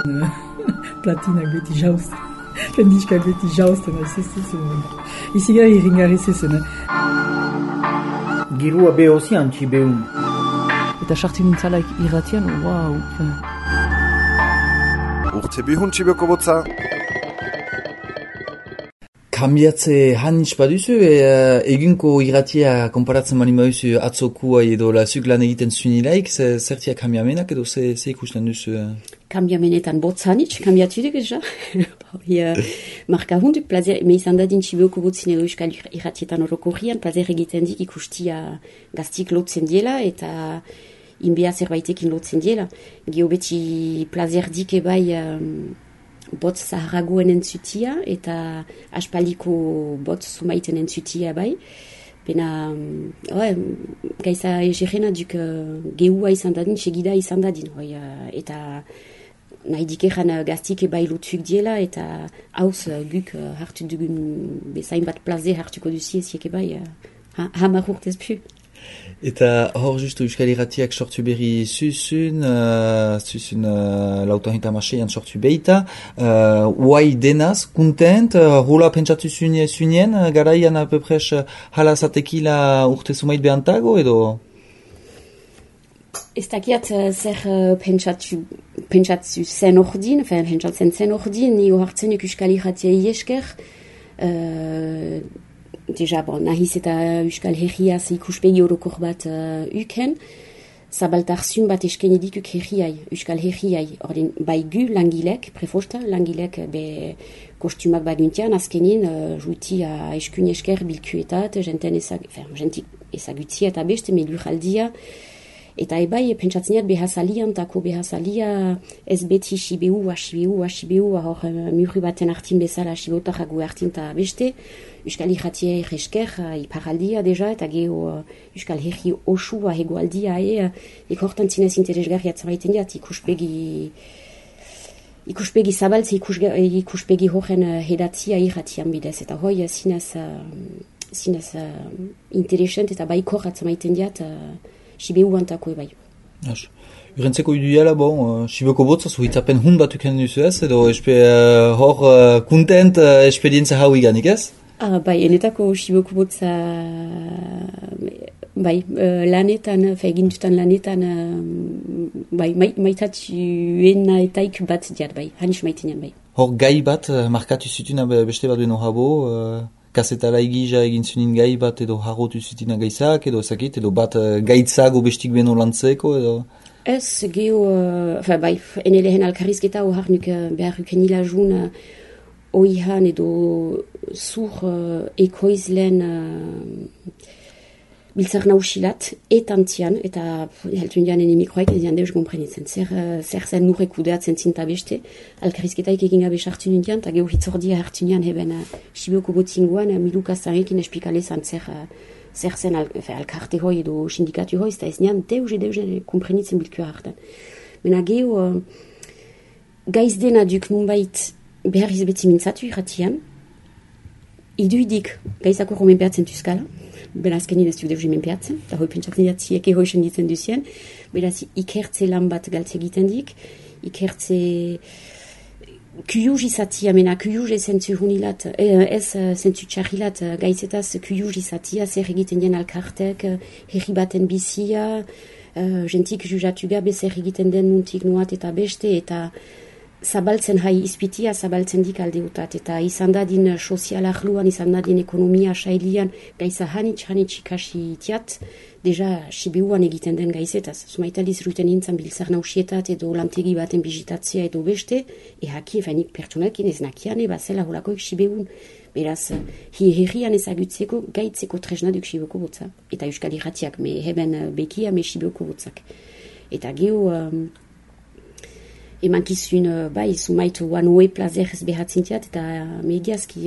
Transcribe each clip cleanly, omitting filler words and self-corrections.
platinak beti jauzten. Pendiskak beti jauzten, aizezezen. Iziga irringarrizezen. Girua behozi antzi behun. Eta sartu nintzalaik irratian, wow. Urte bihun txibeko botza. Kambiatze hanitz baduzu, egunko irratia konparatzen mani bauzu atzokua edo lazuk lan egiten zunilaik, zertia kambiamenak edo ze ikusten duzu? Kambiamenetan botz hanitz, kambiatudik eza. Marka hunduk, plazer, me izan dadin txibioko botzin edo euskal irratietan orokorrian, plazer egiten dik ikustia gaztik lotzen diela eta inbea zerbaitekin lotzen diela. Geo beti plazer dik ebai botz zaharagoen entzutia eta aspaliko botz sumaiten entzutia bai. Pena, gaiza egerena duk geua izan dadin, segida izan dadin. Eta nahi dikeran gaztik ebai lotzuk diela eta hauz guk hartu dugun bezain bat plaze hartuko duzi eziek ebai hamar urtez pu. Eta hor justu euskal irratiak sortu berri zuzun lautan eta maseian sortu behita. Uai denaz, kontent, rola pentsatu zunien, garaian apepres hala zatekila urte sumait behantago edo? Ez dakiat zer pentsatzu zen ordin, pentsatzen zen ordin, nio hartzen euskal irratia iesker, deja, nahiz eta euskal herriaz ikuspegi orokor bat uken, zabaltarzun bat eskeni dikuk herriai, euskal herriai. Ordin, bai gu langilek, prefosta, langilek be kostumak baguntian, azkenin, juitia eskun esker bilkuetat, jentik ezagutzia eta beste, meluraldia, eta ebai pentsatzeneat behazalian, tako behazalia ez beti sibeua, hor murri baten hartin bezala, sibotarrago hartin eta beste, euskal irratia esker, iparaldia deja, eta geho euskal herri osua hegoaldia, hortan zinez interesgarriat zabaiten diat, ikuspegi zabaltze, ikuspegi horren hedatzia irratian bidez, eta hoi zinez interesant eta baikorrat zabaiten diat, Sibeu antako ebai. Urentzeko iduela, Sibeko botza zuhitzapen hun bat uken duzu ez, edo hor kontent esperientzia hau iganik ez? Bai, enetako Sibeko botza lanetan, egindutan lanetan, maitatuen etaik bat diat, hanis maitenean, bai. Hor gai bat, markatu zutuna beste bat duen habo, kasetala egisa egin zunin gai bat edo harrotu zutina gaizak edo ezakit, edo bat gaitzago bestik beno lantzeko edo? Ez, geho, ene lehen alkarrizketa ohar nuk behar uken hilajun oihan edo zur ekoizlen biltzar nausilat etantzian, eta heltun dian ene mikroaik ez dian deus komprenitzen. Zer zen nurrek kudeatzen zinta beste, alkarrizketaik egin gabe sartu nindian, eta geho hitzordia hartu nian heben Sibioko botzinguan, milukaztarekin espikalezan zer zen alkarte hoi edo sindikatu hoi, eta ez nian deus komprenitzen bilkua hartan. Mena geho gaiz dena duk nunbait behar izbeti mintzatu irratian, iduidik gaizako romen behatzen tuzkala, berazkenin ez duk deus menpeatzen, eta hoi pentsatzen jatziek ehoisen ditzen duzien, beraz ikertze lan bat galtze egiten dik, ikertze kuyuz izatia, mena kuyuz ez zentzu hunilat, ez zentzu txarrilat gaizetaz kuyuz izatia, zer egiten den alkartek, herri baten bizia, jentik juzatu gabe zer egiten den nuntik nuat eta beste, eta zabaltzen hai izpitia, zabaltzen dik aldeutat, eta izan dadin sozial ahluan, izan dadin ekonomia sailian, gaiza hanitz ikasi itiat, deja Sibeuan egiten den gaizetaz. Zumaitaliz ruten nintzen biltzar nausietat edo lantegi baten bizitatzea edo beste, ehaki efainik pertsonalkin ez nakian, zela holakoik Sibeun. Beraz, herrian ezagutzeko gaitzeko tresna duk Sibeuko botza. Eta euskal irratiak, me heben bekia me Sibeuko botzak. Eta geho, emankizun, zumaitu wanoe plazer ez behatzintiat, eta megiazki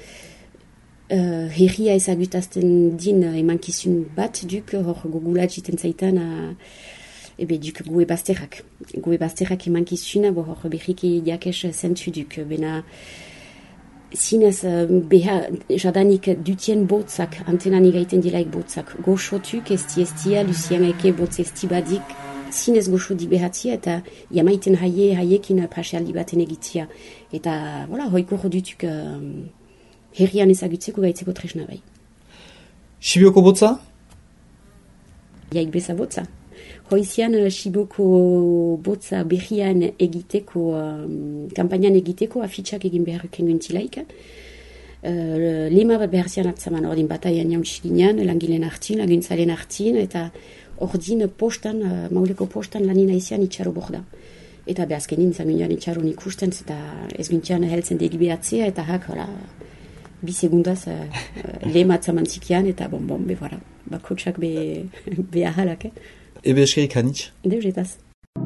herria ezagutazten din emankizun bat duk hor gogulat jiten zaitan duk goe bazterrak. Goe bazterrak emankizuna, hor berriki jakes zentu duk. Bena zinez jadanik dutien botzak, antenan igaiten dilaik botzak. Goxotuk, estia, Lucien eke botz esti badik, zinez goxo di behatzia, eta jamaiten haiekin pasealdi baten egitzia. Eta, hoiko jodutuk herrian ezagutzeko gaitzeko tresna bai. Sibioko botza? Jaik beza botza. Hoizian Sibioko botza berrian egiteko, kampainan egiteko, afitxak egin beharruken guntilaik. Lema bat behar zian atzaman, ordin bataian jauntxiginean, langileen hartin, laguntzaren hartin, eta ordin postan, mauleko postan lanina izian itxaro borda. Eta behazkenin zagunduan itxaro ikusten, eta ez guntian heltzen delibeatzea, eta bi segundaz lema atzaman zikian, eta bevara, bakotxak be ahalak. Ebe eskerik hanitz? Deuzetaz.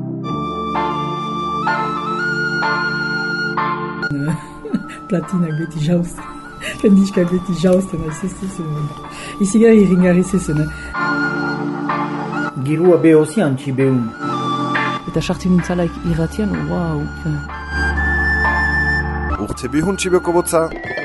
Platinak beti jauzten. Pendiskak beti jauzten, izigar irringarri zezen. Girua behozi antzi behun. Eta sartu nintzalaik irratian, wow. Urte bihun txibeko botza.